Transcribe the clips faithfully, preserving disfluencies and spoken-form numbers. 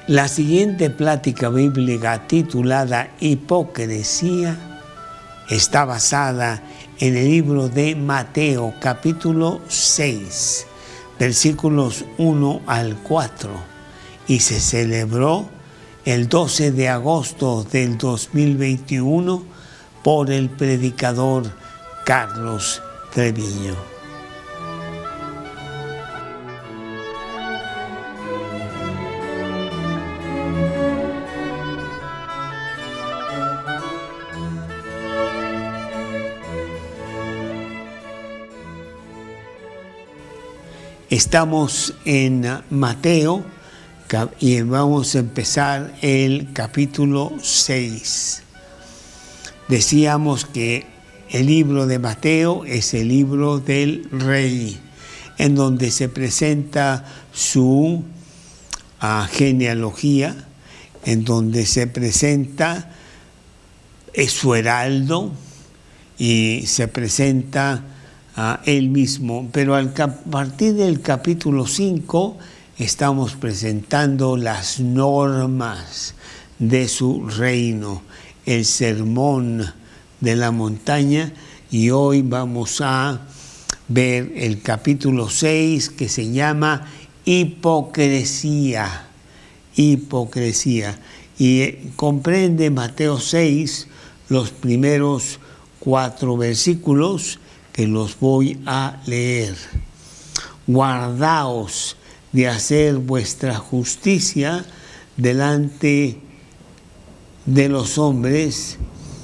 La siguiente plática bíblica titulada Hipocresía está basada en el libro de Mateo capítulo seis, versículos uno al cuatro, y se celebró el doce de agosto del dos mil veintiuno por el predicador Carlos Treviño. Estamos en Mateo y vamos a empezar el capítulo seis. Decíamos que el libro de Mateo es el libro del rey, en donde se presenta su uh, genealogía, en donde se presenta su heraldo y se presenta a él mismo. Pero al a partir del capítulo cinco estamos presentando las normas de su reino, el sermón de la montaña, y hoy vamos a ver el capítulo seis, que se llama hipocresía. Hipocresía. Y comprende Mateo seis los primeros cuatro versículos, que los voy a leer. Guardaos de hacer vuestra justicia delante de los hombres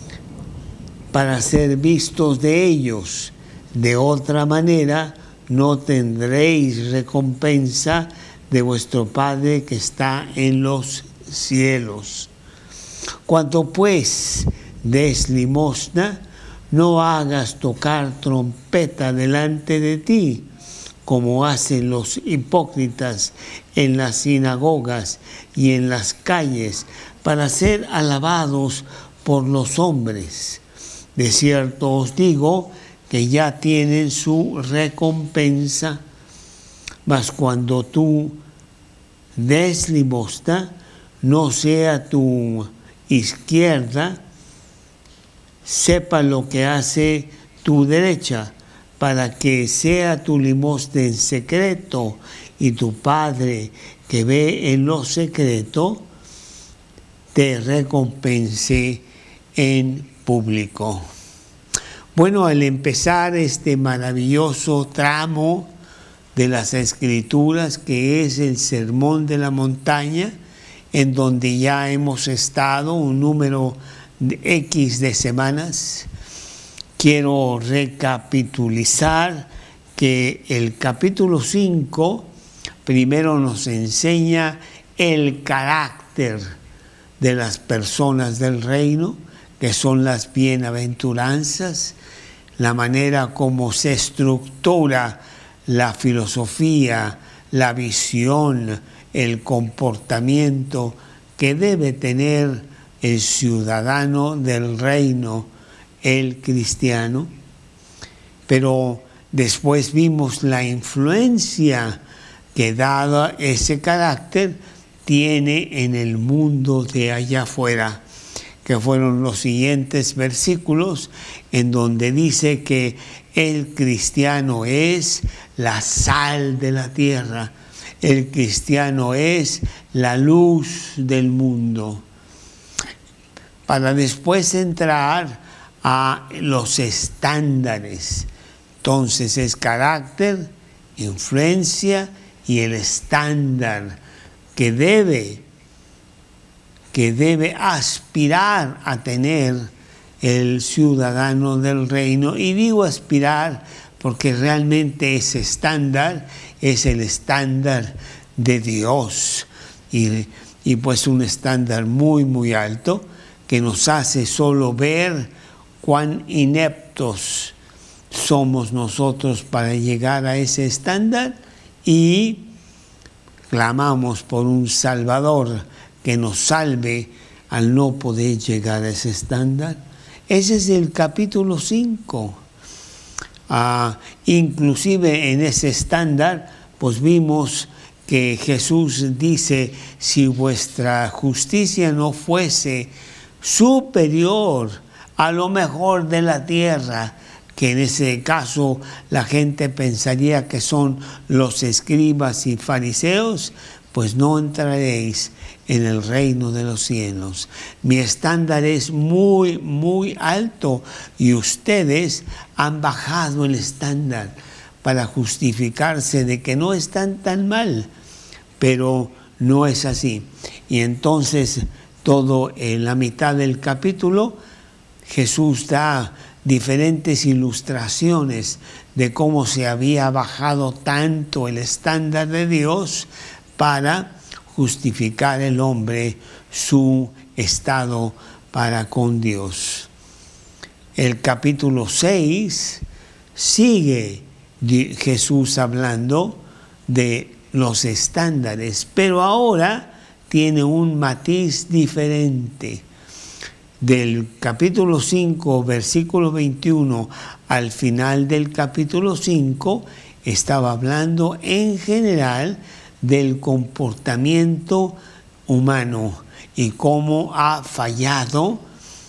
para ser vistos de ellos. De otra manera no tendréis recompensa de vuestro Padre que está en los cielos. Cuanto pues des limosna, no hagas tocar trompeta delante de ti, como hacen los hipócritas en las sinagogas y en las calles, para ser alabados por los hombres. De cierto os digo que ya tienen su recompensa. Mas cuando tú des limosna, no sea tu izquierda sepa lo que hace tu derecha, para que sea tu limosna en secreto, y tu Padre que ve en lo secreto te recompense en público. Bueno, al empezar este maravilloso tramo de las Escrituras, que es el Sermón de la Montaña, en donde ya hemos estado un número de X de semanas, quiero recapitulizar que el capítulo cinco primero nos enseña el carácter de las personas del reino, que son las bienaventuranzas, la manera como se estructura la filosofía, la visión, el comportamiento que debe tener el ciudadano del reino, el cristiano. Pero después vimos la influencia que, dado ese carácter, tiene en el mundo de allá afuera, que fueron los siguientes versículos, en donde dice que el cristiano es la sal de la tierra, el cristiano es la luz del mundo, para después entrar a los estándares. Entonces es carácter, influencia y el estándar que debe, que debe aspirar a tener el ciudadano del reino. Y digo aspirar porque realmente ese estándar es el estándar de Dios, y, y pues un estándar muy muy alto, que nos hace solo ver cuán ineptos somos nosotros para llegar a ese estándar, y clamamos por un Salvador que nos salve al no poder llegar a ese estándar. Ese es el capítulo cinco. Uh, inclusive en ese estándar, pues vimos que Jesús dice, si vuestra justicia no fuese superior a lo mejor de la tierra, que en ese caso la gente pensaría que son los escribas y fariseos, pues no entraréis en el reino de los cielos. Mi estándar es muy, muy alto y ustedes han bajado el estándar para justificarse de que no están tan mal, pero no es así. Y entonces, todo en la mitad del capítulo, Jesús da diferentes ilustraciones de cómo se había bajado tanto el estándar de Dios para justificar el hombre su estado para con Dios. El capítulo seis sigue Jesús hablando de los estándares, pero ahora tiene un matiz diferente. Del capítulo cinco, versículo veintiuno, al final del capítulo cinco, estaba hablando en general del comportamiento humano y cómo ha fallado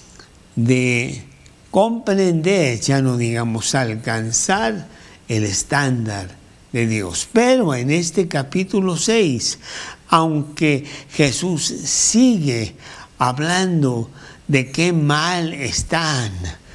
de comprender, ya no digamos alcanzar, el estándar de Dios. Pero en este capítulo seis, aunque Jesús sigue hablando de qué mal están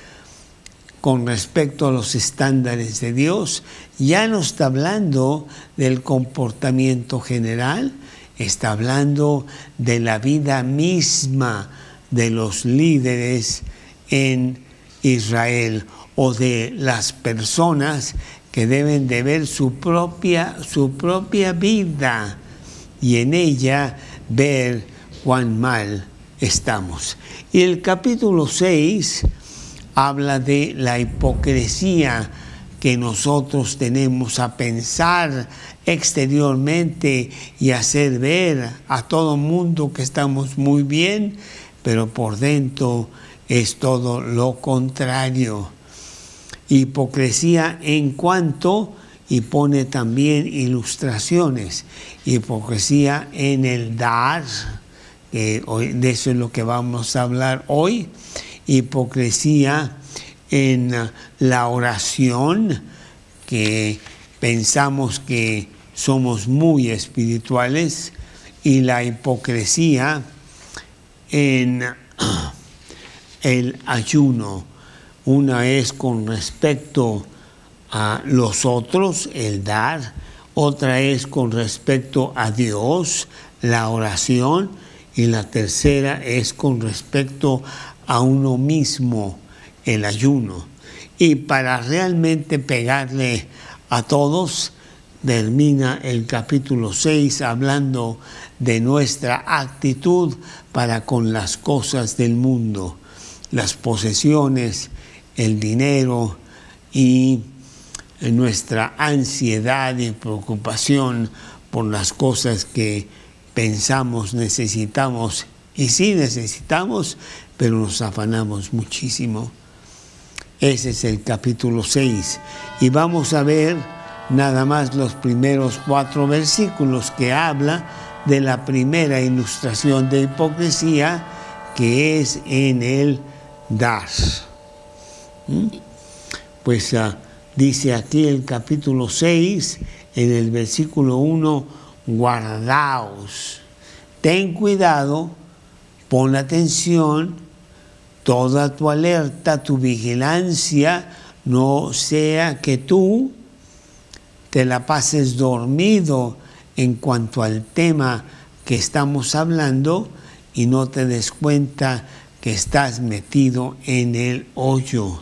con respecto a los estándares de Dios, ya no está hablando del comportamiento general, está hablando de la vida misma de los líderes en Israel o de las personas que deben de ver su propia, su propia vida y en ella ver cuán mal estamos. Y el capítulo seis habla de la hipocresía que nosotros tenemos a pensar exteriormente y hacer ver a todo mundo que estamos muy bien, pero por dentro es todo lo contrario. Hipocresía en cuanto, y pone también ilustraciones, hipocresía en el dar, que hoy, de eso es lo que vamos a hablar hoy, hipocresía en la oración, que pensamos que somos muy espirituales, y la hipocresía en el ayuno. Una es con respecto a los otros, el dar; otra es con respecto a Dios, la oración; y la tercera es con respecto a uno mismo, el ayuno. Y para realmente pegarle a todos, termina el capítulo seis hablando de nuestra actitud para con las cosas del mundo, las posesiones, el dinero y nuestra ansiedad y preocupación por las cosas que pensamos necesitamos, y sí necesitamos, pero nos afanamos muchísimo. Ese es el capítulo seis. Y vamos a ver nada más los primeros cuatro versículos que habla de la primera ilustración de hipocresía, que es en el dar. ¿Mm? Pues uh, dice aquí el capítulo seis, en el versículo uno, guardaos, ten cuidado, pon atención, toda tu alerta, tu vigilancia, no sea que tú te la pases dormido en cuanto al tema que estamos hablando y no te des cuenta que estás metido en el hoyo.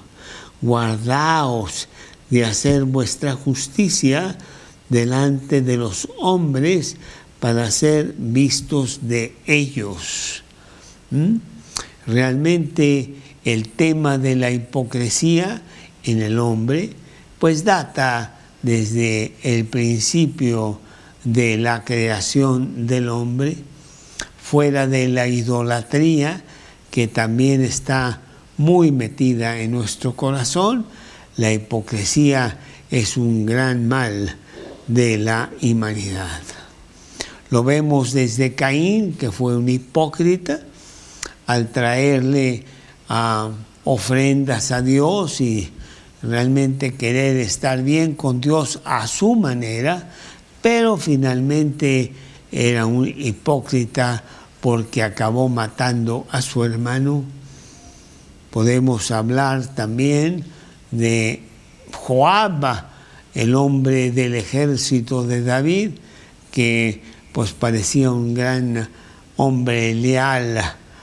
Guardaos de hacer vuestra justicia delante de los hombres para ser vistos de ellos. ¿Mm? Realmente el tema de la hipocresía en el hombre pues data desde el principio de la creación del hombre, fuera de la idolatría que también está muy metida en nuestro corazón. La hipocresía es un gran mal de la humanidad. Lo vemos desde Caín, que fue un hipócrita, al traerle uh, ofrendas a Dios y realmente querer estar bien con Dios a su manera, pero finalmente era un hipócrita porque acabó matando a su hermano. Podemos hablar también de Joab, el hombre del ejército de David, que pues parecía un gran hombre leal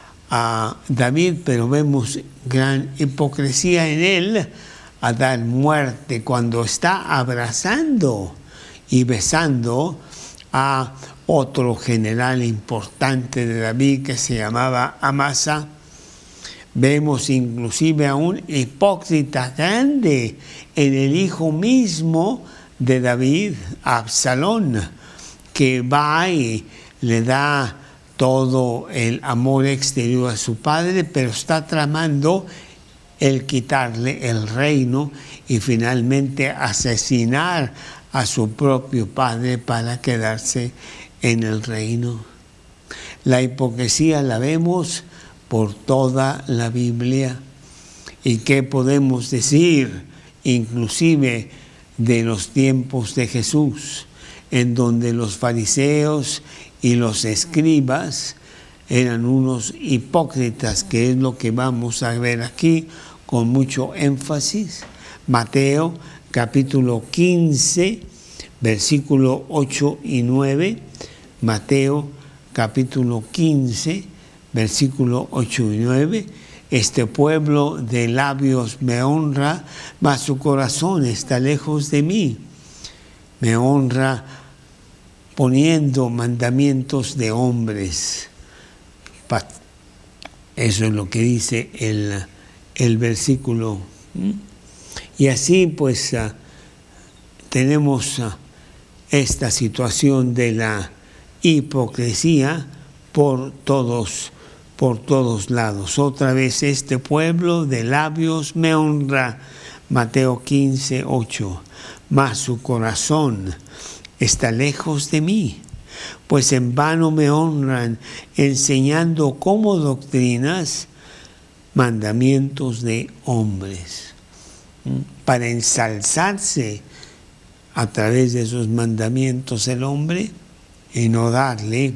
a David, pero vemos gran hipocresía en él a dar muerte cuando está abrazando y besando a otro general importante de David que se llamaba Amasa. Vemos inclusive a un hipócrita grande en el hijo mismo de David, Absalón, que va y le da todo el amor exterior a su padre, pero está tramando el quitarle el reino y finalmente asesinar a su propio padre para quedarse en el reino. La hipocresía la vemos por toda la Biblia. ¿Y qué podemos decir inclusive de los tiempos de Jesús, en donde los fariseos y los escribas eran unos hipócritas, que es lo que vamos a ver aquí con mucho énfasis? Mateo capítulo quince, versículo ocho y nueve. Mateo capítulo quince, versículo ocho y nueve. Este pueblo de labios me honra, mas su corazón está lejos de mí. Me honra poniendo mandamientos de hombres. Eso es lo que dice el, el versículo. Y así pues uh, tenemos uh, esta situación de la hipocresía por todos, por todos lados. Otra vez, este pueblo de labios me honra, Mateo quince, ocho, mas su corazón está lejos de mí, pues en vano me honran, enseñando como doctrinas mandamientos de hombres, para ensalzarse a través de esos mandamientos el hombre y no darle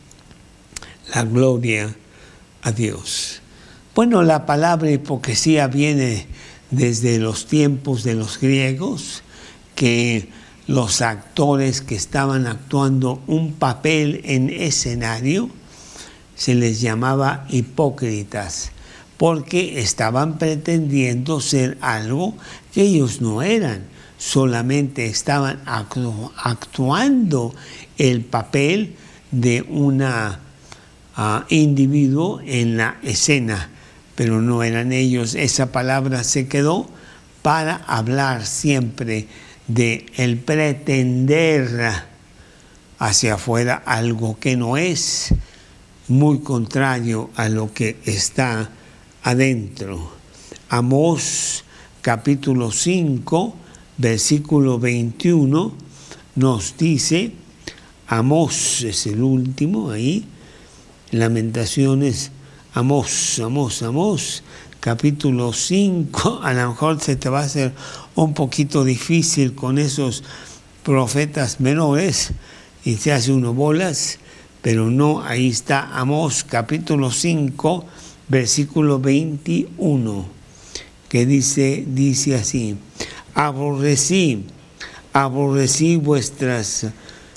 la gloria a Dios. Bueno, la palabra hipocresía viene desde los tiempos de los griegos, que los actores que estaban actuando un papel en escenario se les llamaba hipócritas, porque estaban pretendiendo ser algo que ellos no eran, solamente estaban actu- actuando el papel de un uh, individuo en la escena, pero no eran ellos. Esa palabra se quedó para hablar siempre de el pretender hacia afuera algo que no es, muy contrario a lo que está adentro. Amós capítulo cinco, versículo veintiuno nos dice, Amós es el último ahí, Lamentaciones, Amós, Amós, Amós, capítulo cinco, a lo mejor se te va a hacer un poquito difícil con esos profetas menores y se hace uno bolas, pero no, ahí está Amós capítulo cinco, versículo veintiuno, que dice, dice así, aborrecí, aborrecí vuestras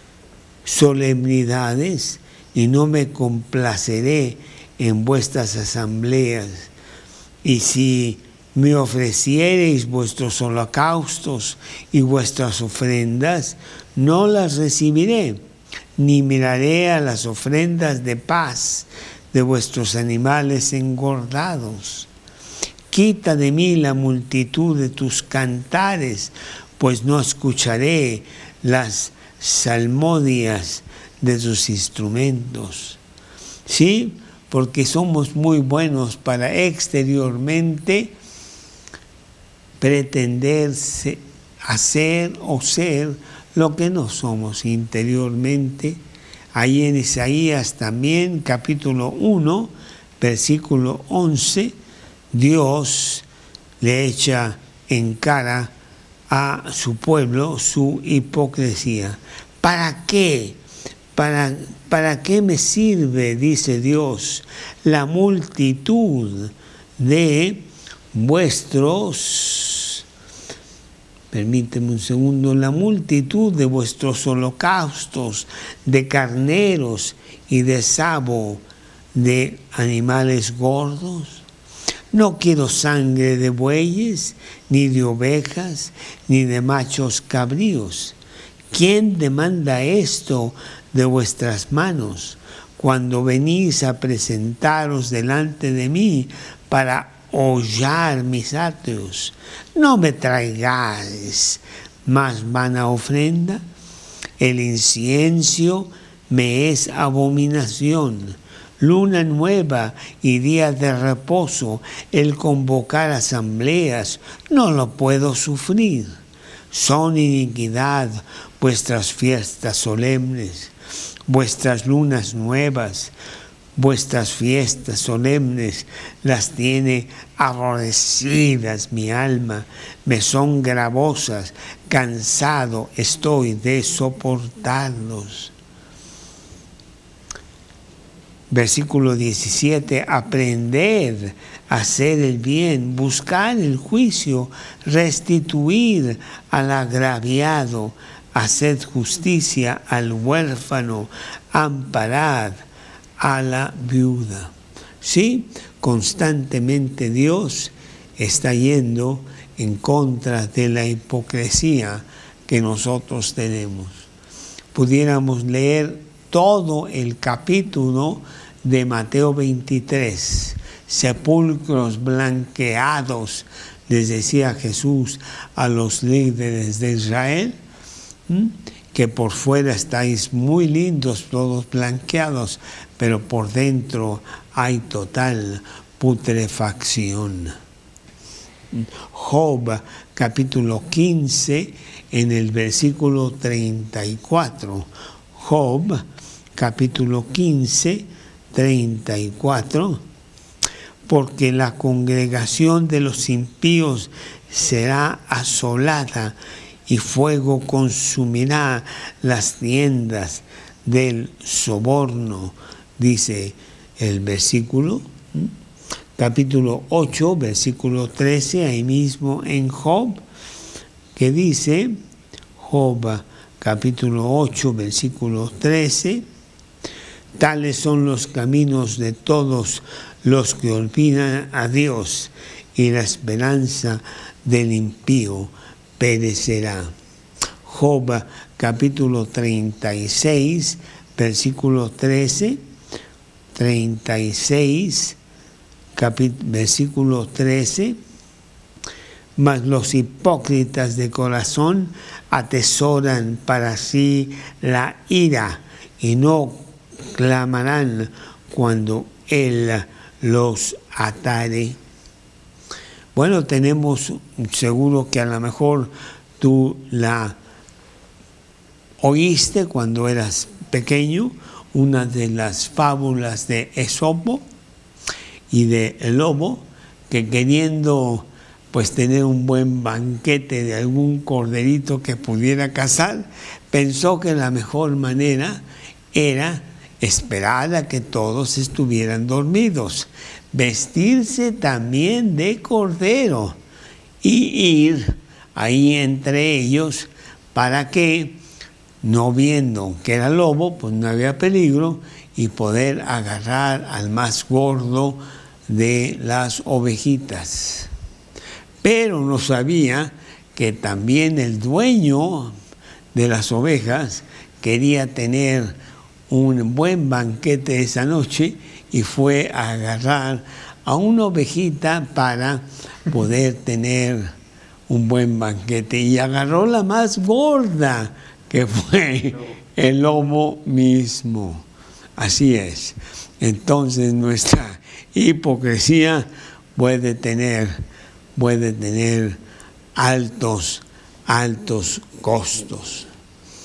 solemnidades y no me complaceré en vuestras asambleas. Y si me ofreciereis vuestros holocaustos y vuestras ofrendas, no las recibiré, ni miraré a las ofrendas de paz de vuestros animales engordados. Quita de mí la multitud de tus cantares, pues no escucharé las salmodias de tus instrumentos. ¿Sí? Porque somos muy buenos para exteriormente pretender hacer o ser lo que no somos interiormente. Ahí en Isaías también, capítulo uno, versículo once, Dios le echa en cara a su pueblo su hipocresía. ¿Para qué? ¿Para, ¿Para qué me sirve, dice Dios, la multitud de vuestros, permíteme un segundo, la multitud de vuestros holocaustos, de carneros y de sabo, de animales gordos? No quiero sangre de bueyes, ni de ovejas, ni de machos cabríos. ¿Quién demanda esto de vuestras manos cuando venís a presentaros delante de mí para hollar mis atrios? No me traigáis más vana ofrenda. El incienso me es abominación. Luna nueva y día de reposo, el convocar asambleas, no lo puedo sufrir. Son iniquidad vuestras fiestas solemnes, vuestras lunas nuevas, vuestras fiestas solemnes, las tiene aborrecidas mi alma, me son gravosas, cansado estoy de soportarlos. Versículo diecisiete, aprended a hacer el bien, buscar el juicio, restituir al agraviado, haced justicia al huérfano, amparad a la viuda. Sí, constantemente Dios está yendo en contra de la hipocresía que nosotros tenemos. Pudiéramos leer todo el capítulo de Mateo veintitrés, sepulcros blanqueados, les decía Jesús a los líderes de Israel, ¿m? que por fuera estáis muy lindos, todos blanqueados, pero por dentro hay total putrefacción. Job, capítulo quince, en el versículo treinta y cuatro. Job, capítulo quince, treinta y cuatro. Porque la congregación de los impíos será asolada y fuego consumirá las tiendas del soborno, dice el versículo. Capítulo ocho, versículo trece, ahí mismo en Job, que dice, Job, capítulo ocho, versículo trece, tales son los caminos de todos los que olvidan a Dios, y la esperanza del impío perecerá. Job, capítulo treinta y seis, versículo trece, treinta y seis, versículo trece, mas los hipócritas de corazón atesoran para sí la ira y no clamarán cuando Él los atare. Bueno, tenemos, seguro que a lo mejor tú la oíste cuando eras pequeño, una de las fábulas de Esopo y de el lobo, que queriendo pues tener un buen banquete de algún corderito que pudiera cazar, pensó que la mejor manera era esperar a que todos estuvieran dormidos, vestirse también de cordero y ir ahí entre ellos para que, no viendo que era lobo, pues no había peligro, y poder agarrar al más gordo de las ovejitas. Pero no sabía que también el dueño de las ovejas quería tener un buen banquete esa noche y fue a agarrar a una ovejita para poder tener un buen banquete, y agarró la más gorda, que fue el lobo mismo. Así es. Entonces nuestra hipocresía puede tener, puede tener altos, altos costos.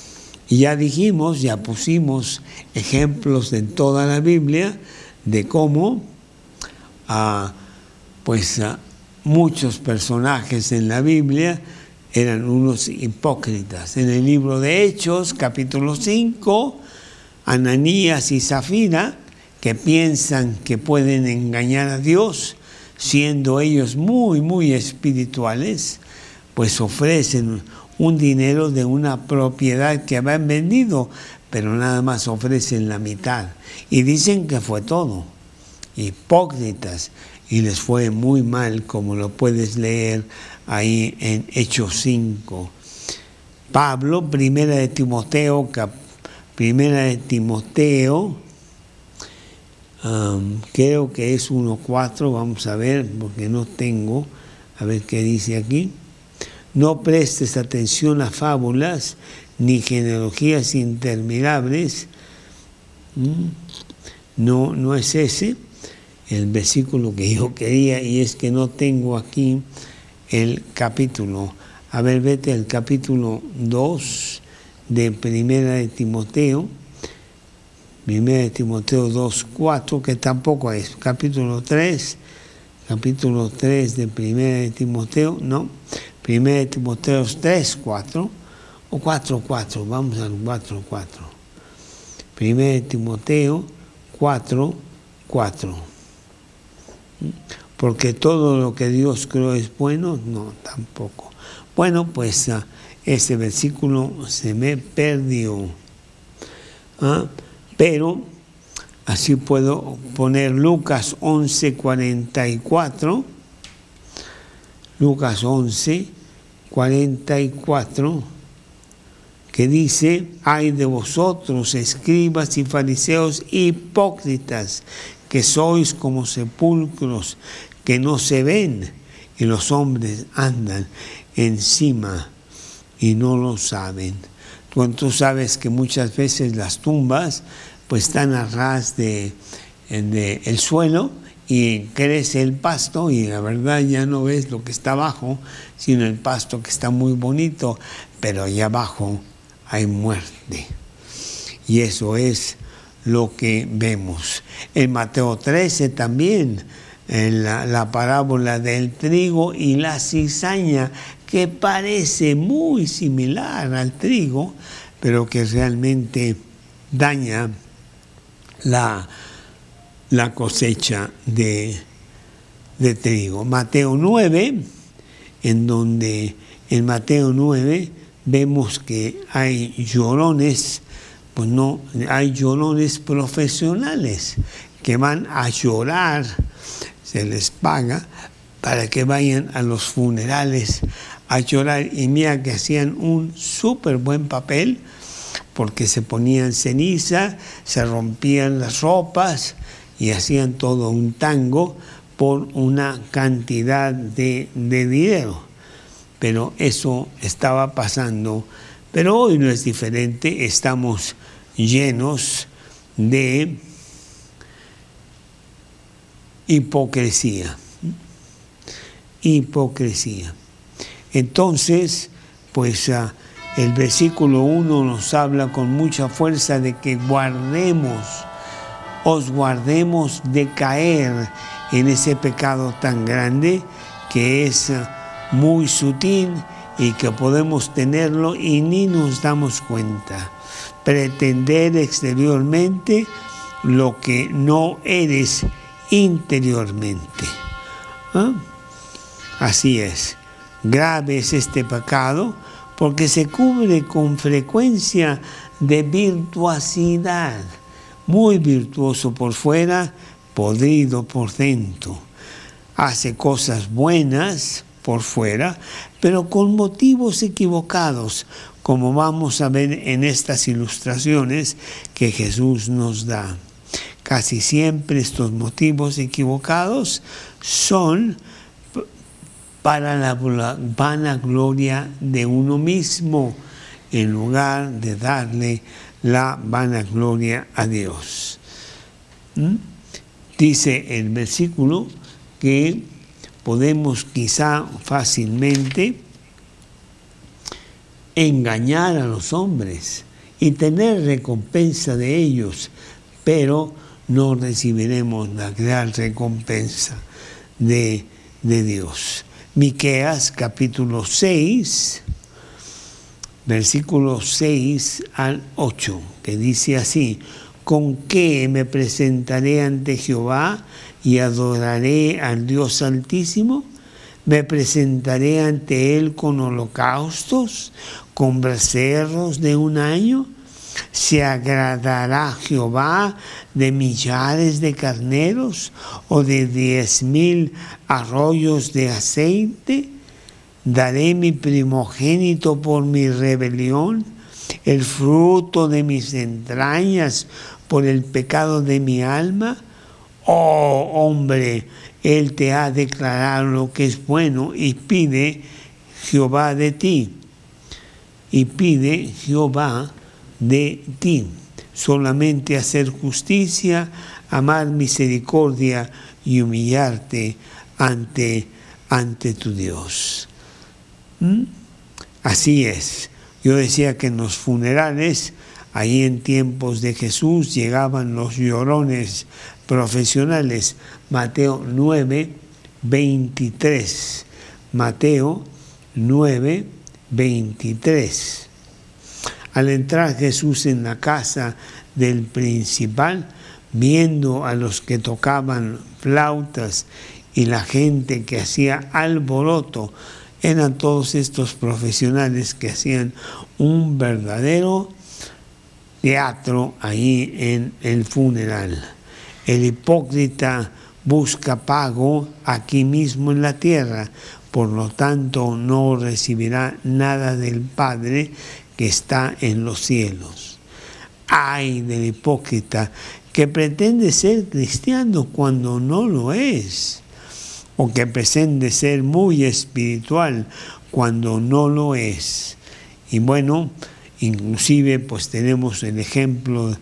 Y ya dijimos, ya pusimos ejemplos en toda la Biblia de cómo uh, pues uh, muchos personajes en la Biblia eran unos hipócritas. En el libro de Hechos, capítulo cinco, Ananías y Zafira, que piensan que pueden engañar a Dios, siendo ellos muy, muy espirituales, pues ofrecen un dinero de una propiedad que habían vendido, pero nada más ofrecen la mitad. Y dicen que fue todo. Hipócritas. Y les fue muy mal, como lo puedes leer ahí en Hechos cinco. Pablo, primera de Timoteo, cap, primera de Timoteo, um, creo que es uno cuatro, vamos a ver, porque no tengo, a ver qué dice aquí. No prestes atención a fábulas ni genealogías interminables. No, no es ese el versículo que yo quería, y es que no tengo aquí el capítulo. A ver, vete al capítulo dos de Primera de Timoteo. Primera de Timoteo dos, cuatro, que tampoco es. Capítulo tres, capítulo tres de Primera de Timoteo, no. Primera de Timoteo tres, cuatro, o cuatro, cuatro, vamos al cuatro, cuatro. Primera de Timoteo cuatro, cuatro. Porque todo lo que Dios creó es bueno, no, tampoco. Bueno, pues uh, ese versículo se me perdió. ¿Ah? Pero así puedo poner Lucas once, cuarenta y cuatro. Lucas once, cuarenta y cuatro, que dice: ay de vosotros, escribas y fariseos hipócritas, que sois como sepulcros que no se ven, y los hombres andan encima y no lo saben. Tú, tú sabes que muchas veces las tumbas pues están a ras de, de el suelo, y crece el pasto, y la verdad ya no ves lo que está abajo, sino el pasto que está muy bonito, pero allá abajo hay muerte. Y eso es lo que vemos. En Mateo trece también, en la, la parábola del trigo y la cizaña, que parece muy similar al trigo, pero que realmente daña la, la cosecha de, de trigo. Mateo nueve, en donde en Mateo nueve vemos que hay llorones. Pues no, hay llorones profesionales que van a llorar, se les paga para que vayan a los funerales a llorar, y mira que hacían un súper buen papel, porque se ponían ceniza, se rompían las ropas y hacían todo un tango por una cantidad de, de dinero. Pero eso estaba pasando. Pero hoy no es diferente, estamos llenos de hipocresía. Hipocresía. Entonces, pues uh, el versículo uno nos habla con mucha fuerza de que guardemos, os guardemos de caer en ese pecado tan grande que es uh, muy sutil, y que podemos tenerlo y ni nos damos cuenta. Pretender exteriormente lo que no eres interiormente. ¿Ah? Así es. Grave es este pecado, porque se cubre con frecuencia de virtuosidad. Muy virtuoso por fuera, podrido por dentro. Hace cosas buenas por fuera, pero con motivos equivocados, como vamos a ver en estas ilustraciones que Jesús nos da. Casi siempre estos motivos equivocados son para la vanagloria de uno mismo, en lugar de darle la vanagloria a Dios. ¿Mm? Dice el versículo que podemos quizá fácilmente engañar a los hombres y tener recompensa de ellos, pero no recibiremos la gran recompensa de, de Dios. Miqueas capítulo seis, versículos seis al ocho, que dice así: ¿con qué me presentaré ante Jehová y adoraré al Dios Altísimo? ¿Me presentaré ante Él con holocaustos, con becerros de un año? ¿Se agradará Jehová de millares de carneros o de diez mil arroyos de aceite? ¿Daré mi primogénito por mi rebelión, el fruto de mis entrañas por el pecado de mi alma? Oh hombre, Él te ha declarado lo que es bueno y pide Jehová de ti. Y pide Jehová de ti solamente hacer justicia, amar misericordia y humillarte ante, ante tu Dios. ¿Mm? Así es. Yo decía que en los funerales, ahí en tiempos de Jesús, llegaban los llorones profesionales. Mateo nueve, veintitrés. Mateo nueve, veintitrés. Al entrar Jesús en la casa del principal, viendo a los que tocaban flautas y la gente que hacía alboroto, eran todos estos profesionales que hacían un verdadero teatro ahí en el funeral. El hipócrita busca pago aquí mismo en la tierra, por lo tanto no recibirá nada del Padre que está en los cielos. Ay del hipócrita que pretende ser cristiano cuando no lo es, o que pretende ser muy espiritual cuando no lo es. Y bueno, inclusive pues tenemos el ejemplo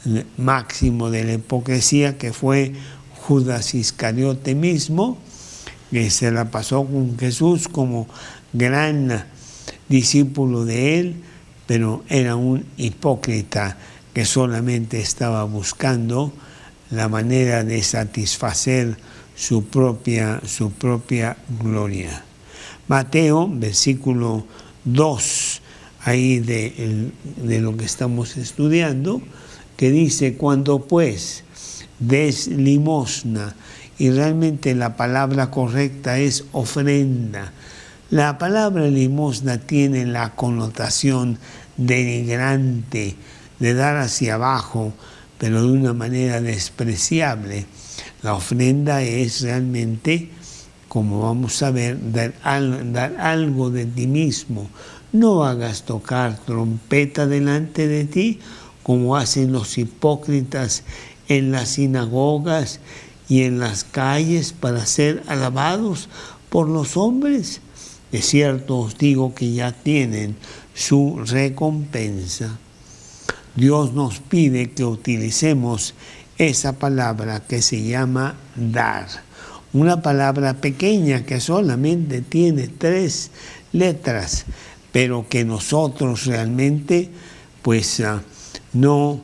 máximo de la hipocresía, que fue Judas Iscariote mismo, que se la pasó con Jesús como gran discípulo de él, pero era un hipócrita que solamente estaba buscando la manera de satisfacer su propia, su propia gloria. Mateo, versículo dos, ahí de, de lo que estamos estudiando, que dice: cuando pues des limosna, y realmente la palabra correcta es ofrenda. La palabra limosna tiene la connotación denigrante, de dar hacia abajo, pero de una manera despreciable. La ofrenda es realmente, como vamos a ver, dar, al, dar algo de ti mismo. No hagas tocar trompeta delante de ti, como hacen los hipócritas en las sinagogas y en las calles para ser alabados por los hombres. De cierto os digo que ya tienen su recompensa. Dios nos pide que utilicemos esa palabra que se llama dar. Una palabra pequeña que solamente tiene tres letras, pero que nosotros realmente pues uh, no,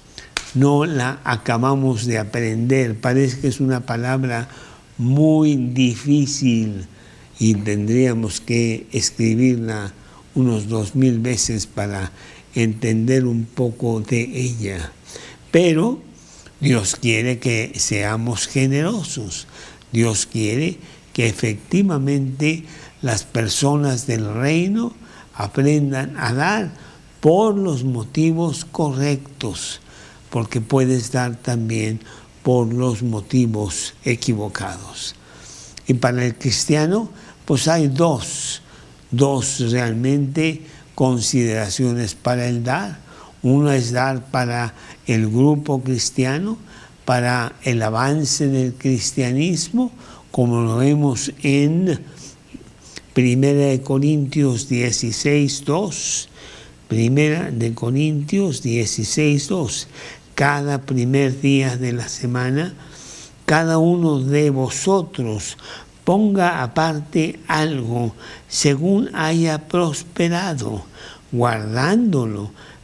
no la acabamos de aprender. Parece que es una palabra muy difícil y tendríamos que escribirla unos dos mil veces para entender un poco de ella. Pero Dios quiere que seamos generosos. Dios quiere que efectivamente las personas del reino aprendan a dar por los motivos correctos, porque puedes dar también por los motivos equivocados. Y para el cristiano, pues hay dos, dos realmente consideraciones para el dar. Una es dar para el grupo cristiano, para el avance del cristianismo, como lo vemos en Primera de Corintios dieciséis, dos. Primera de Corintios dieciséis, dos. Cada primer día de la semana, cada uno de vosotros ponga aparte algo según haya prosperado, guardándolo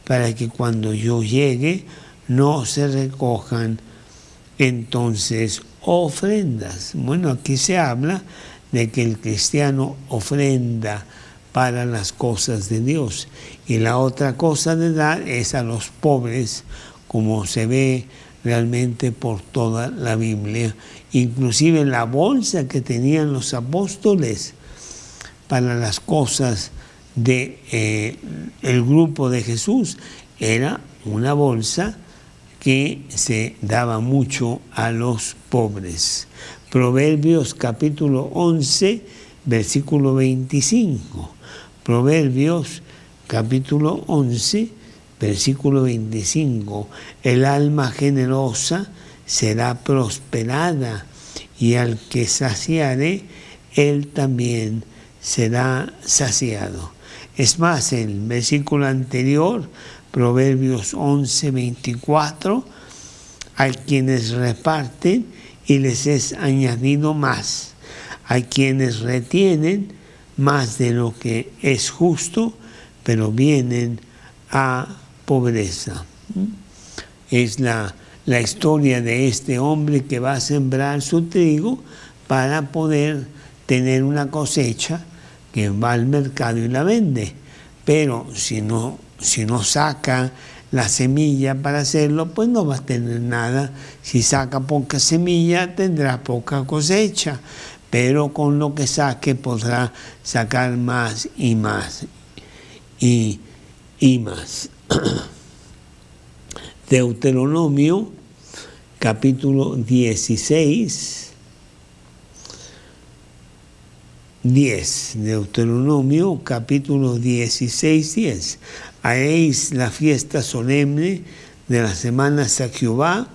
para que cuando yo llegue no se recojan entonces ofrendas. Bueno, aquí se habla de que el cristiano ofrenda para las cosas de Dios, y la otra cosa de dar es a los pobres, como se ve realmente por toda la Biblia. Inclusive la bolsa que tenían los apóstoles para las cosas de eh, el grupo de Jesús era una bolsa que se daba mucho a los pobres. Proverbios capítulo once, versículo veinticinco. Proverbios capítulo once, versículo veinticinco. El alma generosa será prosperada, y al que saciare, él también será saciado. Es más, el versículo anterior, Proverbios once, veinticuatro, hay quienes reparten y les es añadido más. Hay quienes retienen más de lo que es justo, pero vienen a pobreza. Es la, la historia de este hombre que va a sembrar su trigo para poder tener una cosecha, que va al mercado y la vende. Pero si no, si no saca la semilla para hacerlo, pues no va a tener nada. Si saca poca semilla, tendrá poca cosecha, pero con lo que saque podrá sacar más y más y, y más. Deuteronomio capítulo dieciséis, diez. Deuteronomio capítulo dieciséis, diez. Haréis la fiesta solemne de las semanas a Jehová,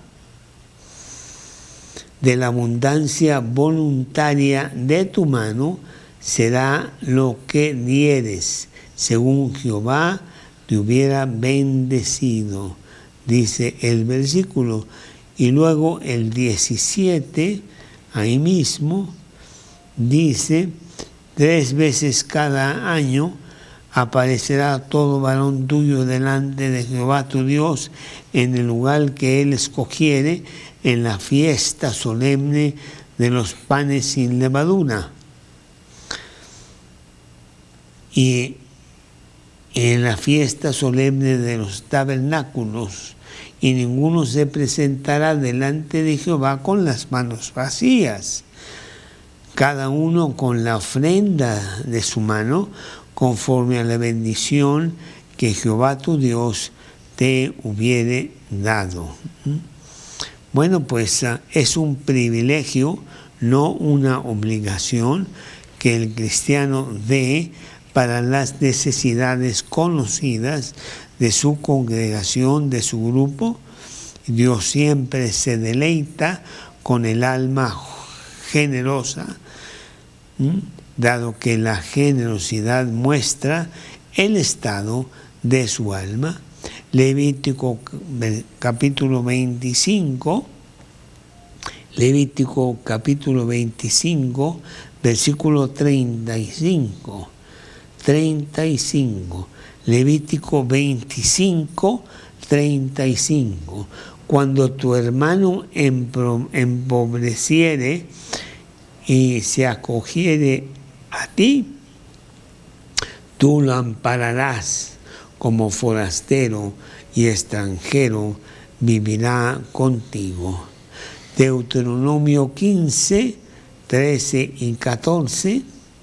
de la abundancia voluntaria de tu mano será lo que dieres, según Jehová te hubiera bendecido, dice el versículo. Y luego el diecisiete, ahí mismo, dice: tres veces cada año aparecerá todo varón tuyo delante de Jehová tu Dios en el lugar que él escogiere, en la fiesta solemne de los panes sin levadura, y en la fiesta solemne de los tabernáculos, y ninguno se presentará delante de Jehová con las manos vacías, cada uno con la ofrenda de su mano, conforme a la bendición que Jehová tu Dios te hubiere dado. Bueno, pues es un privilegio, no una obligación, que el cristiano dé para las necesidades conocidas de su congregación, de su grupo. Dios siempre se deleita con el alma generosa, ¿m? dado que la generosidad muestra el estado de su alma. Levítico capítulo veinticinco, Levítico capítulo veinticinco, versículo treinta y cinco, treinta y cinco, Levítico veinticinco, treinta y cinco. Cuando tu hermano empobreciere y se acogiere a ti, tú lo ampararás como forastero y extranjero, vivirá contigo. Deuteronomio quince, trece y catorce.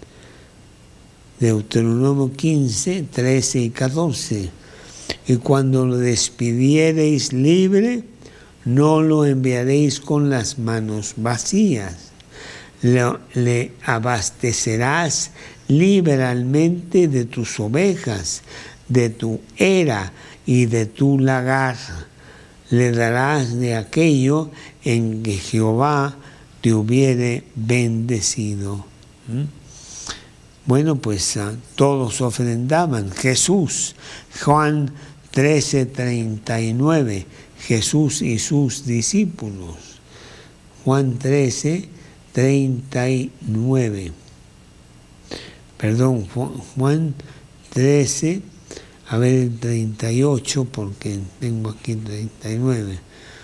Deuteronomio quince, trece y catorce. Y cuando lo despidiereis libre, no lo enviaréis con las manos vacías. Le, le abastecerás liberalmente de tus ovejas, de tu era y de tu lagar. Le darás de aquello en que Jehová te hubiere bendecido. ¿Mm? Bueno, pues uh, todos ofrendaban. Jesús, Juan trece, treinta y nueve, Jesús y sus discípulos. Juan trece, treinta y nueve. Perdón, Juan trece, A ver el treinta y ocho, porque tengo aquí treinta y nueve.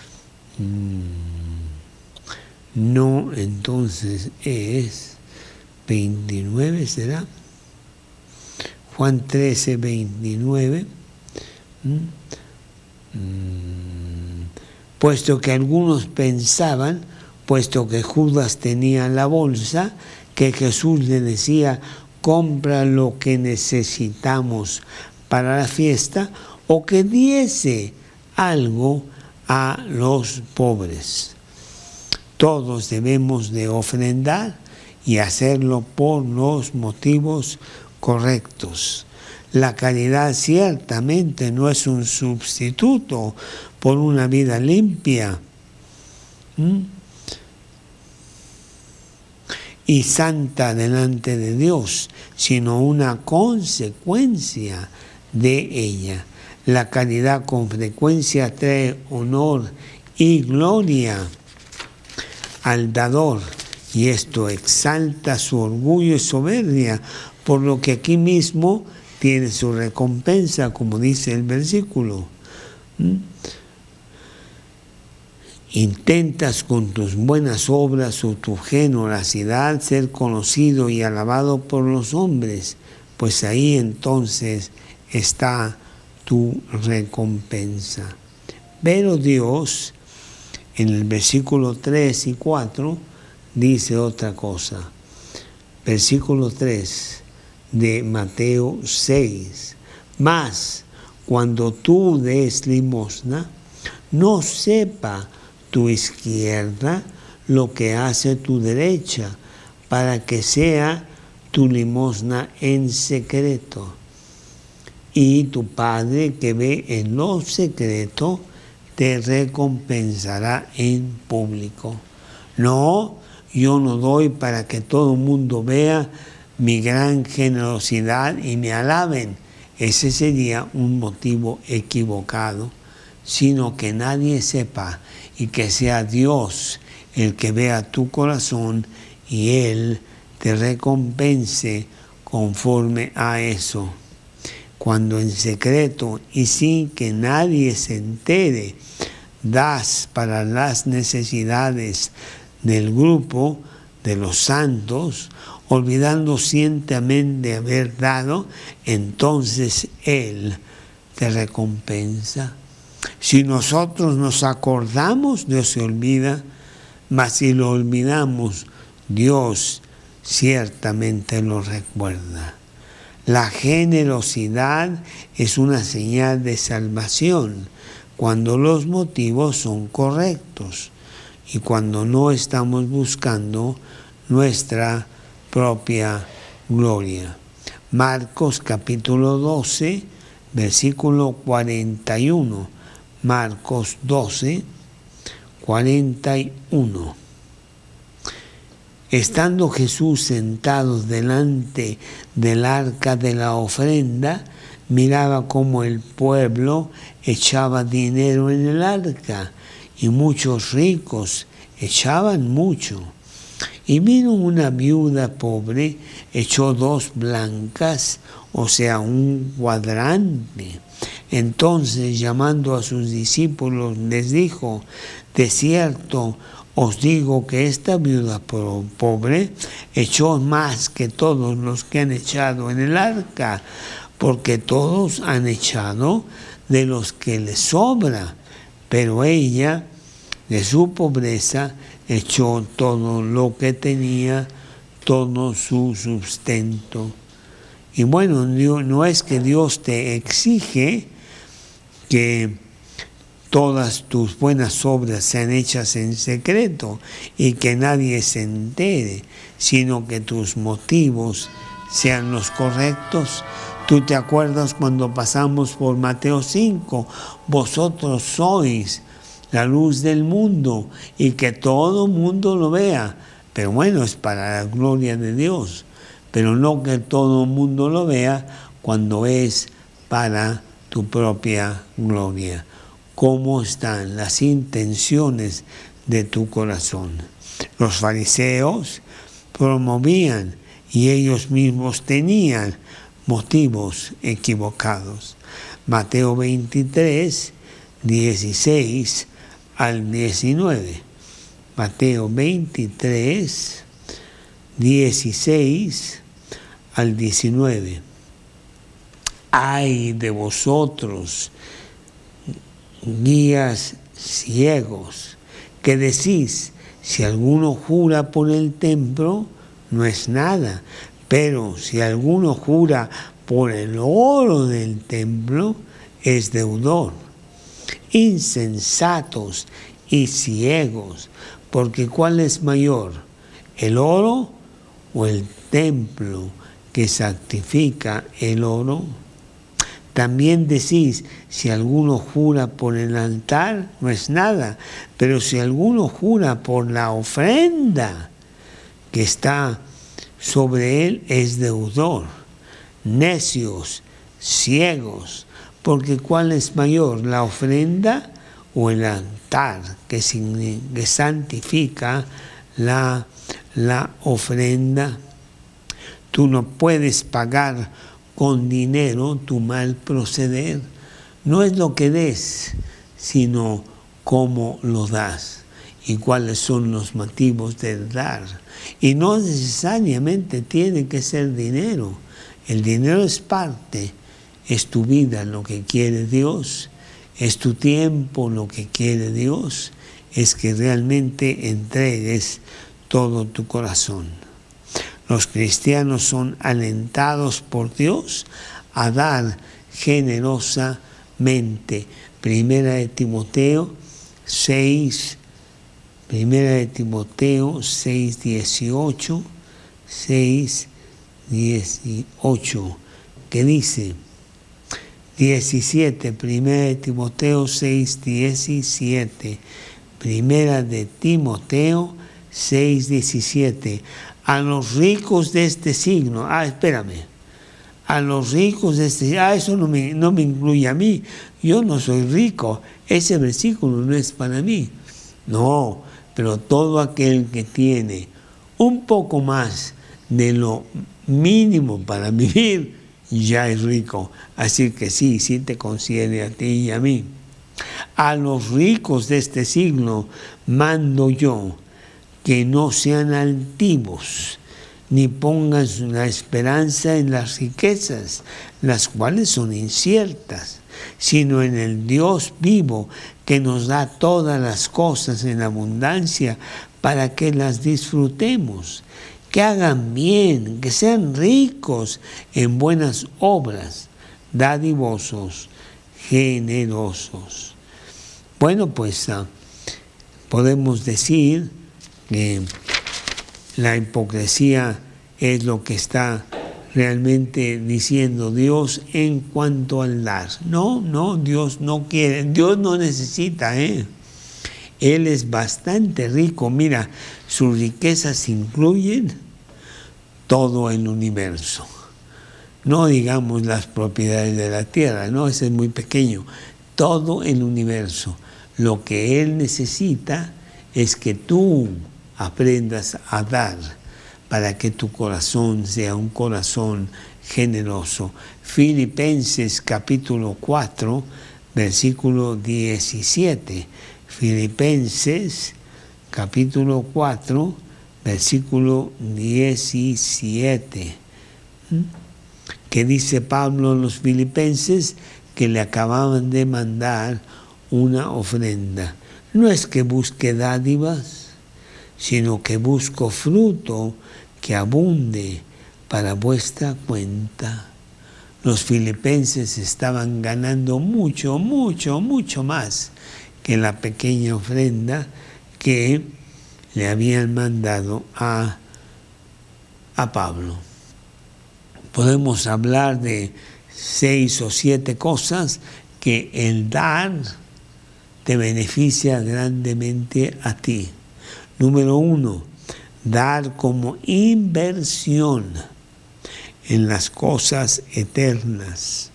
No, entonces es veintinueve, ¿será? Juan trece, veintinueve. Puesto que algunos pensaban, puesto que Judas tenía la bolsa, que Jesús le decía, compra lo que necesitamos para la fiesta, o que diese algo a los pobres. Todos debemos de ofrendar y hacerlo por los motivos correctos. La caridad ciertamente no es un sustituto por una vida limpia ¿Mm? y santa delante de Dios, sino una consecuencia de ella. La caridad con frecuencia trae honor y gloria al dador, y esto exalta su orgullo y soberbia, por lo que aquí mismo tiene su recompensa, como dice el versículo. ¿Mm? Intentas con tus buenas obras o tu generosidad ser conocido y alabado por los hombres, pues ahí entonces está tu recompensa. Pero Dios, en el versículo tres y cuatro, dice otra cosa. Versículo tres de Mateo seis. Mas, cuando tú des limosna, no sepa tu izquierda lo que hace tu derecha, para que sea tu limosna en secreto. Y tu Padre que ve en lo secreto, te recompensará en público. No, yo no doy para que todo el mundo vea mi gran generosidad y me alaben. Ese sería un motivo equivocado, sino que nadie sepa y que sea Dios el que vea tu corazón y Él te recompense conforme a eso. Cuando en secreto y sin que nadie se entere, das para las necesidades del grupo de los santos, olvidando ciertamente haber dado, entonces Él te recompensa. Si nosotros nos acordamos, Dios se olvida, mas si lo olvidamos, Dios ciertamente lo recuerda. La generosidad es una señal de salvación cuando los motivos son correctos y cuando no estamos buscando nuestra propia gloria. Marcos capítulo doce, versículo cuarenta y uno. Marcos doce, cuarenta y uno. Estando Jesús sentado delante del arca de la ofrenda, miraba cómo el pueblo echaba dinero en el arca, y muchos ricos echaban mucho. Y vino una viuda pobre, echó dos blancas, o sea, un cuadrante. Entonces, llamando a sus discípulos, les dijo, de cierto, os digo que esta viuda pobre echó más que todos los que han echado en el arca, porque todos han echado de los que les sobra, pero ella, de su pobreza, echó todo lo que tenía, todo su sustento. Y bueno, no es que Dios te exige que todas tus buenas obras sean hechas en secreto y que nadie se entere, sino que tus motivos sean los correctos. Tú te acuerdas cuando pasamos por Mateo cinco, vosotros sois la luz del mundo y que todo mundo lo vea. Pero bueno, es para la gloria de Dios, pero no que todo mundo lo vea cuando es para tu propia gloria. ¿Cómo están las intenciones de tu corazón? Los fariseos promovían y ellos mismos tenían motivos equivocados. Mateo veintitrés, dieciséis al diecinueve. Mateo veintitrés, dieciséis al diecinueve. Ay de vosotros, guías ciegos, que decís, si alguno jura por el templo, no es nada, pero si alguno jura por el oro del templo, es deudor. Insensatos y ciegos, porque ¿cuál es mayor, el oro o el templo que santifica el oro? También decís, si alguno jura por el altar, no es nada, pero si alguno jura por la ofrenda que está sobre él, es deudor. Necios, ciegos, porque ¿cuál es mayor, la ofrenda o el altar que, que santifica la, la ofrenda? Tú no puedes pagar con dinero tu mal proceder. No es lo que des, sino cómo lo das y cuáles son los motivos del dar. Y no necesariamente tiene que ser dinero. El dinero es parte, es tu vida lo que quiere Dios, es tu tiempo lo que quiere Dios, es que realmente entregues todo tu corazón. Los cristianos son alentados por Dios a dar generosamente. Primera de Timoteo seis, Primera de Timoteo seis, dieciocho, seis, dieciocho, que dice, diecisiete, Primera de Timoteo seis, diecisiete, Primera de Timoteo seis, diecisiete, a los ricos de este siglo, ah, espérame, a los ricos de este siglo, ah, eso no me, no me incluye a mí, yo no soy rico, ese versículo no es para mí, no, pero todo aquel que tiene un poco más de lo mínimo para vivir, ya es rico, así que sí, sí te considere a ti y a mí. A los ricos de este siglo mando yo, que no sean altivos, ni pongan la esperanza en las riquezas, las cuales son inciertas, sino en el Dios vivo, que nos da todas las cosas en abundancia para que las disfrutemos, que hagan bien, que sean ricos en buenas obras, dadivosos, generosos. Bueno, pues uh, podemos decir que la hipocresía es lo que está realmente diciendo Dios en cuanto al dar. No, no, Dios no quiere, Dios no necesita, ¿eh? Él es bastante rico. Mira, sus riquezas incluyen todo el universo. No digamos las propiedades de la tierra, no, ese es muy pequeño. Todo el universo. Lo que Él necesita es que tú aprendas a dar para que tu corazón sea un corazón generoso. Filipenses capítulo cuatro, versículo diecisiete. Filipenses capítulo cuatro, versículo diecisiete. Que dice Pablo a los filipenses que le acababan de mandar una ofrenda. No es que busque dádivas, sino que busco fruto que abunde para vuestra cuenta. Los filipenses estaban ganando mucho, mucho, mucho más que la pequeña ofrenda que le habían mandado a, a Pablo. Podemos hablar de seis o siete cosas que el dar te beneficia grandemente a ti. Número uno, dar como inversión en las cosas eternas.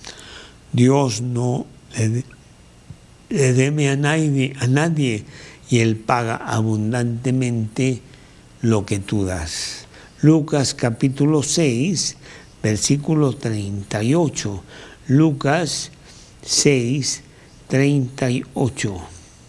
Dios no le, le debe a nadie, a nadie y Él paga abundantemente lo que tú das. Lucas capítulo seis, versículo treinta y ocho. Lucas seis, treinta y ocho.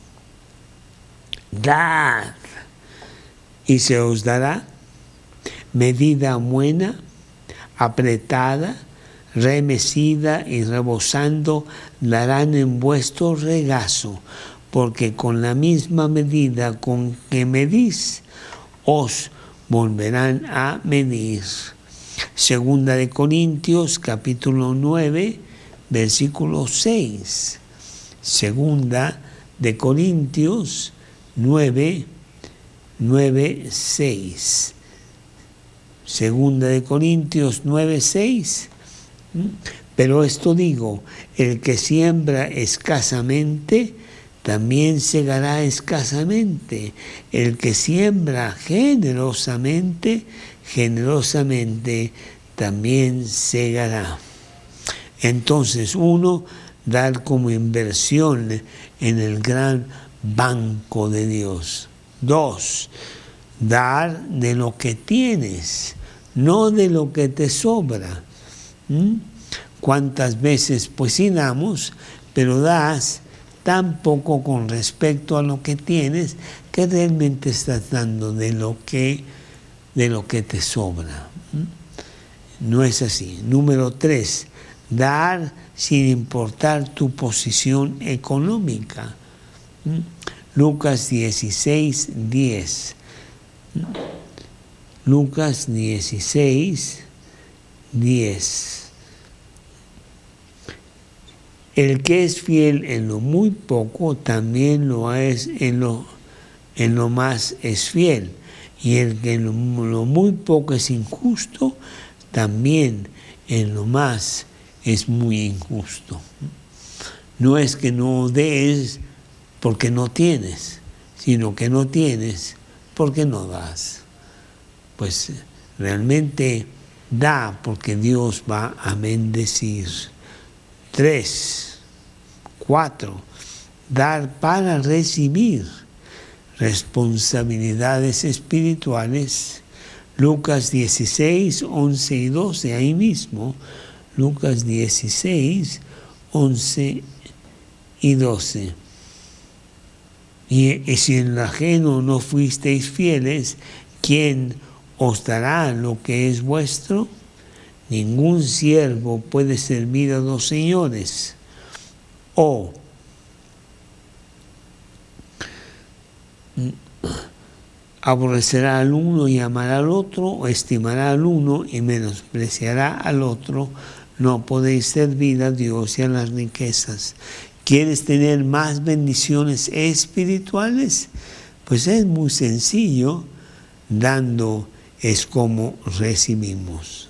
Dad, y se os dará, medida buena, apretada, remecida y rebosando, darán en vuestro regazo, porque con la misma medida con que medís, os volverán a medir. Segunda de Corintios, capítulo nueve, versículo seis. Segunda de Corintios nueve, nueve, seis. Segunda de Corintios nueve, seis. Pero esto digo, el que siembra escasamente, también segará escasamente. El que siembra generosamente, generosamente también segará. Entonces, uno, dar como inversión en el gran banco de Dios. Dos, dar de lo que tienes, no de lo que te sobra. ¿Mm? ¿Cuántas veces? Pues sí damos, pero das tan poco con respecto a lo que tienes que realmente estás dando de lo que, de lo que te sobra. ¿Mm? No es así. Número tres, dar sin importar tu posición económica. ¿Mm? Lucas dieciséis, diez. ¿Mm? Lucas dieciséis, diez. El que es fiel en lo muy poco, también lo es en lo, en lo más es fiel. Y el que en lo, lo muy poco es injusto, también en lo más es muy injusto. No es que no des porque no tienes, sino que no tienes porque no das. Pues realmente da porque Dios va a bendecir. Tres, cuatro, dar para recibir responsabilidades espirituales. Lucas dieciséis, once y doce, ahí mismo. Lucas dieciséis, once y doce. Y, y si en lo ajeno no fuisteis fieles, ¿quién os dará lo que es vuestro? Ningún siervo puede servir a dos señores. O aborrecerá al uno y amará al otro, o estimará al uno y menospreciará al otro. No podéis servir a Dios y a las riquezas. ¿Quieres tener más bendiciones espirituales? Pues es muy sencillo. Dando es como recibimos.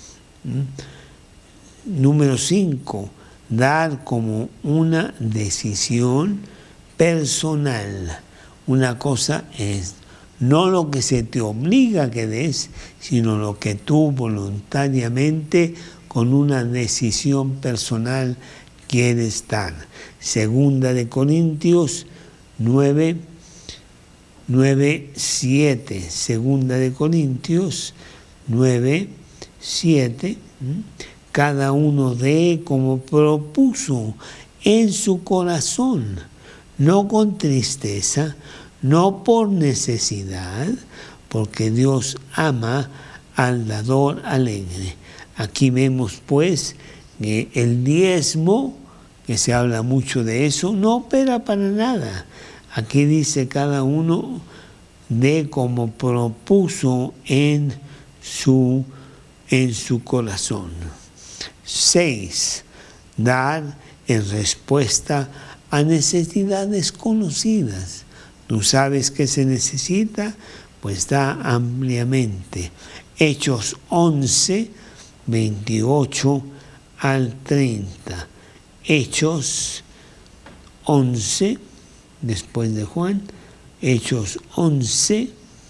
¿Mm? Número cinco, dar como una decisión personal. Una cosa es no lo que se te obliga a que des, sino lo que tú voluntariamente, con una decisión personal, quieres dar. Segunda de Corintios nueve, nueve, siete. Segunda de Corintios nueve, siete. Cada uno dé como propuso en su corazón, no con tristeza, no por necesidad, porque Dios ama al dador alegre. Aquí vemos pues que el diezmo, que se habla mucho de eso, no opera para nada. Aquí dice cada uno dé como propuso en su, en su corazón. Seis, dar en respuesta a necesidades conocidas. Tú sabes que se necesita, pues da ampliamente. Hechos once, veintiocho al treinta. Hechos once, después de Juan, Hechos once,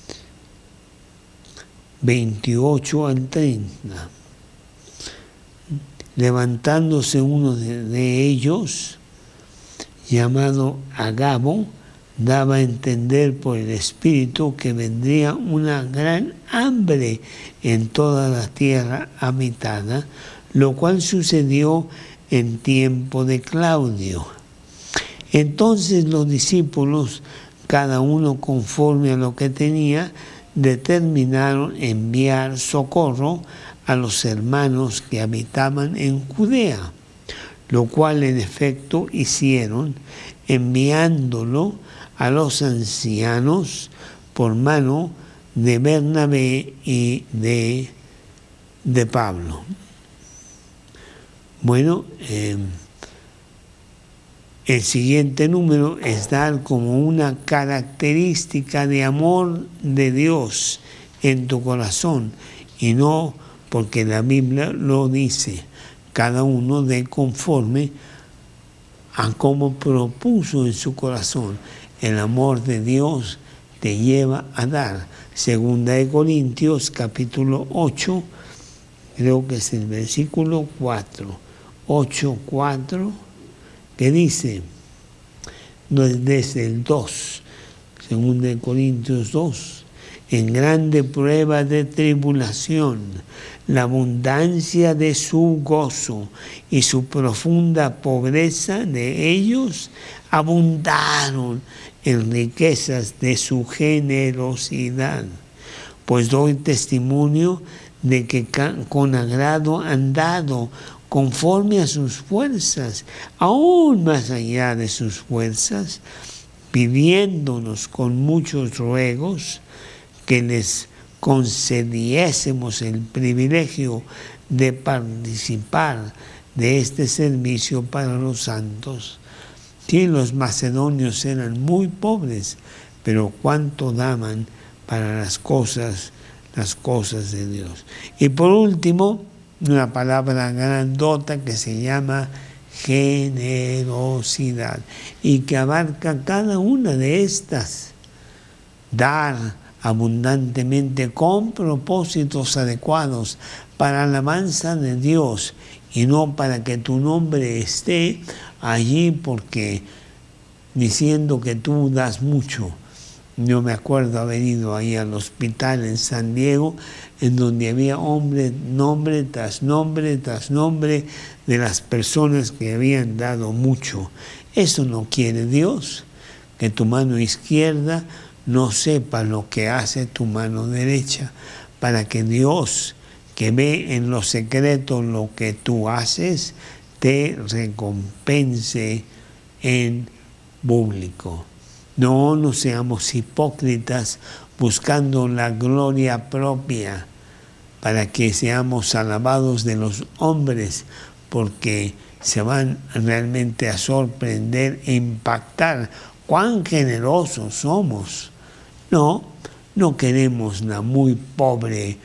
veintiocho al treinta. Levantándose uno de, de ellos, llamado Agabo, daba a entender por el Espíritu que vendría una gran hambre en toda la tierra habitada, lo cual sucedió en tiempo de Claudio. Entonces los discípulos, cada uno conforme a lo que tenía, determinaron enviar socorro a los hermanos que habitaban en Judea, lo cual en efecto hicieron, enviándolo a los ancianos por mano de Bernabé y de, de Pablo. Bueno, eh, el siguiente número es dar como una característica de amor de Dios en tu corazón, y no porque la Biblia lo dice. Cada uno de conforme a cómo propuso en su corazón. El amor de Dios te lleva a dar. Segunda de Corintios, capítulo ocho, creo que es el versículo cuatro. ocho, cuatro, que dice, no es desde el dos, Segunda de Corintios dos, en grande prueba de tribulación, la abundancia de su gozo y su profunda pobreza de ellos abundaron en riquezas de su generosidad. Pues doy testimonio de que con agrado han dado conforme a sus fuerzas, aún más allá de sus fuerzas, pidiéndonos con muchos ruegos que les concediésemos el privilegio de participar de este servicio para los santos. Sí, los macedonios eran muy pobres, pero cuánto daban para las cosas, las cosas de Dios. Y por último, una palabra grandota que se llama generosidad y que abarca cada una de estas. Dar abundantemente con propósitos adecuados para la alabanza de Dios y no para que tu nombre esté allí porque diciendo que tú das mucho. Yo me acuerdo haber ido ahí al hospital en San Diego, en donde había hombre, nombre tras nombre tras nombre de las personas que habían dado mucho. Eso no quiere Dios, que tu mano izquierda no sepa lo que hace tu mano derecha, para que Dios, que ve en lo secreto lo que tú haces, te recompense en público. No, no seamos hipócritas buscando la gloria propia para que seamos alabados de los hombres, porque se van realmente a sorprender e impactar cuán generosos somos. No, no queremos la muy pobre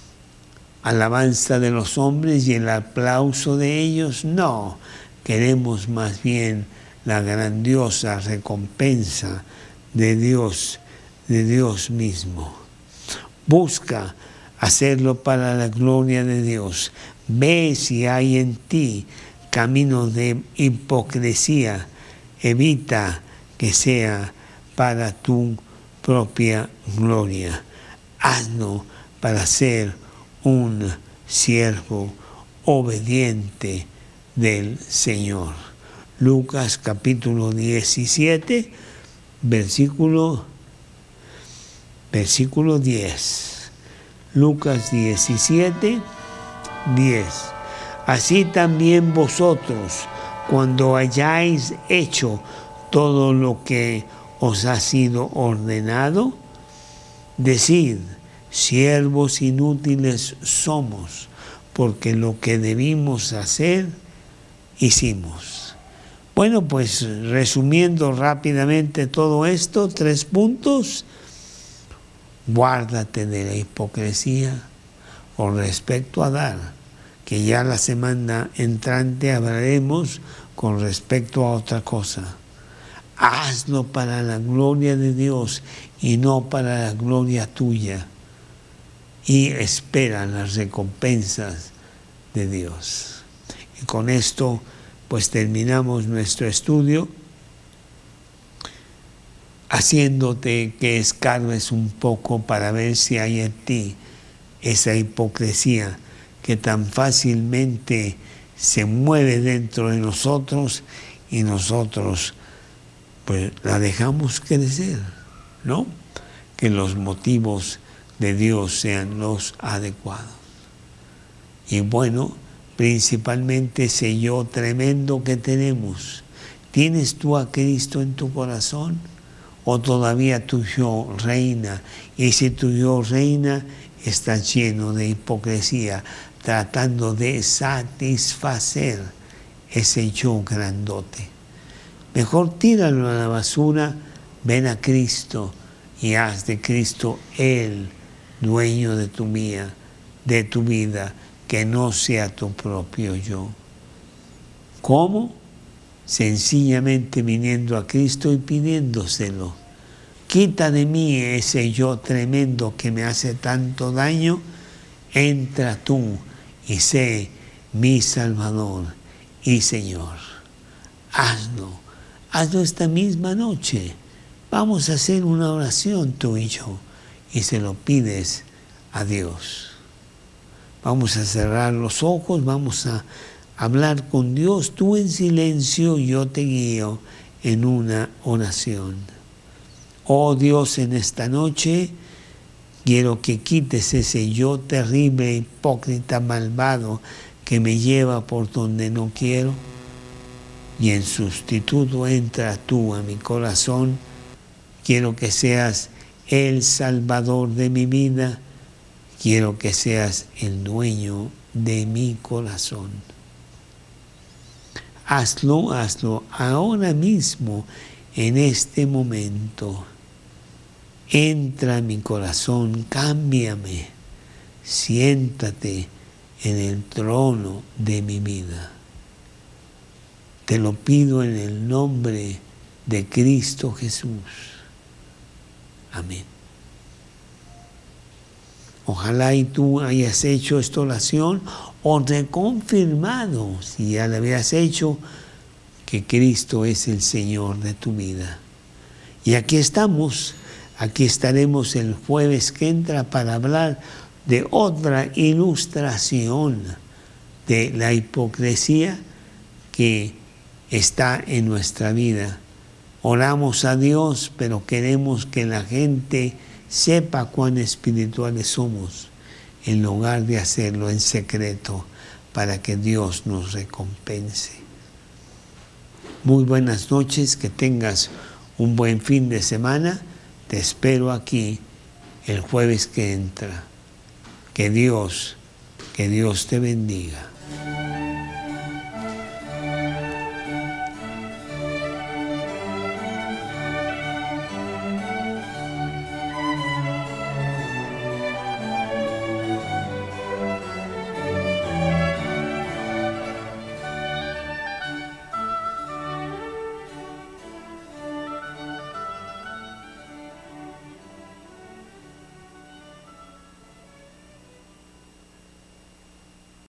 alabanza de los hombres y el aplauso de ellos, no, queremos más bien la grandiosa recompensa de Dios, de Dios mismo. Busca hacerlo para la gloria de Dios. Ve si hay en ti camino de hipocresía, evita que sea para tu propia gloria. Hazlo para ser un siervo obediente del Señor. Lucas capítulo diecisiete, versículo, versículo diez. Lucas diecisiete, diez. Así también vosotros, cuando hayáis hecho todo lo que os ha sido ordenado, decid, siervos inútiles somos, porque lo que debimos hacer, hicimos. Bueno, pues resumiendo rápidamente todo esto, tres puntos. Guárdate de la hipocresía con respecto a dar, que ya la semana entrante hablaremos con respecto a otra cosa. Hazlo para la gloria de Dios y no para la gloria tuya. Y espera las recompensas de Dios. Y con esto pues terminamos nuestro estudio, haciéndote que escarbes un poco para ver si hay en ti esa hipocresía que tan fácilmente se mueve dentro de nosotros y nosotros pues la dejamos crecer, ¿no? Que los motivos de Dios sean los adecuados. Y bueno, principalmente ese yo tremendo que tenemos. ¿Tienes tú a Cristo en tu corazón? ¿O todavía tu yo reina? Y si tu yo reina, está lleno de hipocresía, tratando de satisfacer ese yo grandote. Mejor tíralo a la basura, ven a Cristo y haz de Cristo el dueño de tu vida, de tu vida, que no sea tu propio yo. ¿Cómo? Sencillamente viniendo a Cristo y pidiéndoselo. Quita de mí ese yo tremendo que me hace tanto daño, entra tú y sé mi Salvador y Señor. Hazlo, hazlo esta misma noche. Vamos a hacer una oración tú y yo y se lo pides a Dios. Vamos a cerrar los ojos, vamos a hablar con Dios, tú en silencio, yo te guío en una oración. Oh Dios, en esta noche quiero que quites ese yo terrible, hipócrita, malvado que me lleva por donde no quiero y en sustituto entra tú a mi corazón. Quiero que seas el Salvador de mi vida, quiero que seas el dueño de mi corazón. Hazlo, hazlo ahora mismo, en este momento. Entra en mi corazón, cámbiame, siéntate en el trono de mi vida. Te lo pido en el nombre de Cristo Jesús. Amén. Ojalá y tú hayas hecho esta oración o reconfirmado, si ya la habías hecho, que Cristo es el Señor de tu vida. Y aquí estamos, aquí estaremos el jueves que entra para hablar de otra ilustración de la hipocresía que está en nuestra vida. Oramos a Dios, pero queremos que la gente sepa cuán espirituales somos, en lugar de hacerlo en secreto, para que Dios nos recompense. Muy buenas noches, que tengas un buen fin de semana. Te espero aquí el jueves que entra. Que Dios, que Dios te bendiga.